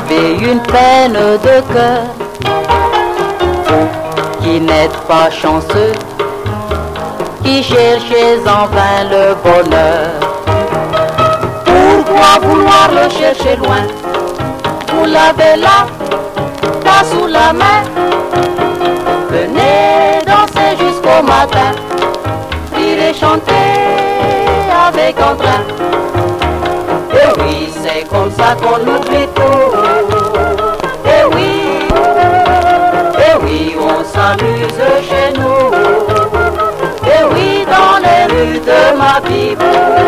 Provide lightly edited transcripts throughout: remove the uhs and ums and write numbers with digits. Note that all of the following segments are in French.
avez une peine de cœur, qui n'êtes pas chanceux, qui cherchez en vain le bonheur. Pourquoi vouloir le chercher loin? Vous l'avez là, là sous la main. Venez danser jusqu'au matin, rire et chanter avec entrain. Et oui, c'est comme ça qu'on oublie tout. Et oui, on s'amuse chez nous. Et oui, dans les rues de ma vie.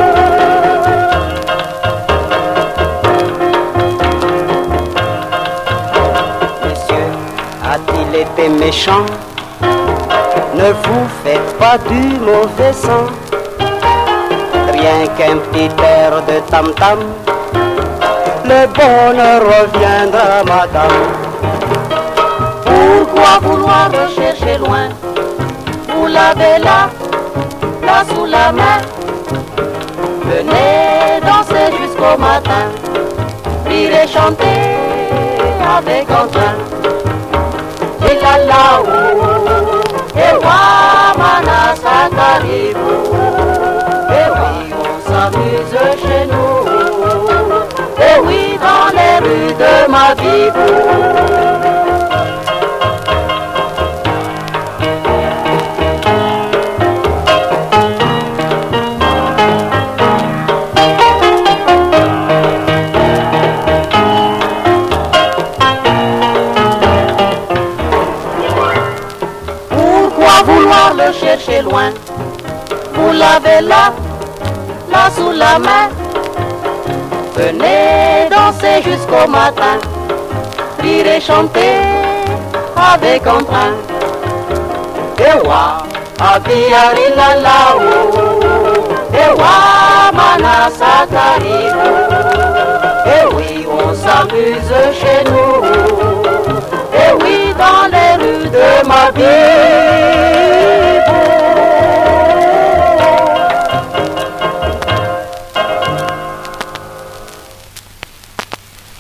Monsieur, a-t-il été méchant? Ne vous faites pas du mauvais sang. Rien qu'un petit air de tam-tam, le bonheur reviendra, madame. Pourquoi vouloir le chercher loin? Vous l'avez là, là sous la main. Venez danser jusqu'au matin, rire et chanter avec entrain. Et la la ou, et wa manasa karibu. Et oui, on s'amuse chez nous. Et oui, dans les rues de ma vie. Vouloir le chercher loin, vous l'avez là, là sous la main. Venez danser jusqu'au matin, rire et chanter avec entrain. Et wa, abiari la la ou, et wa manasa karibu.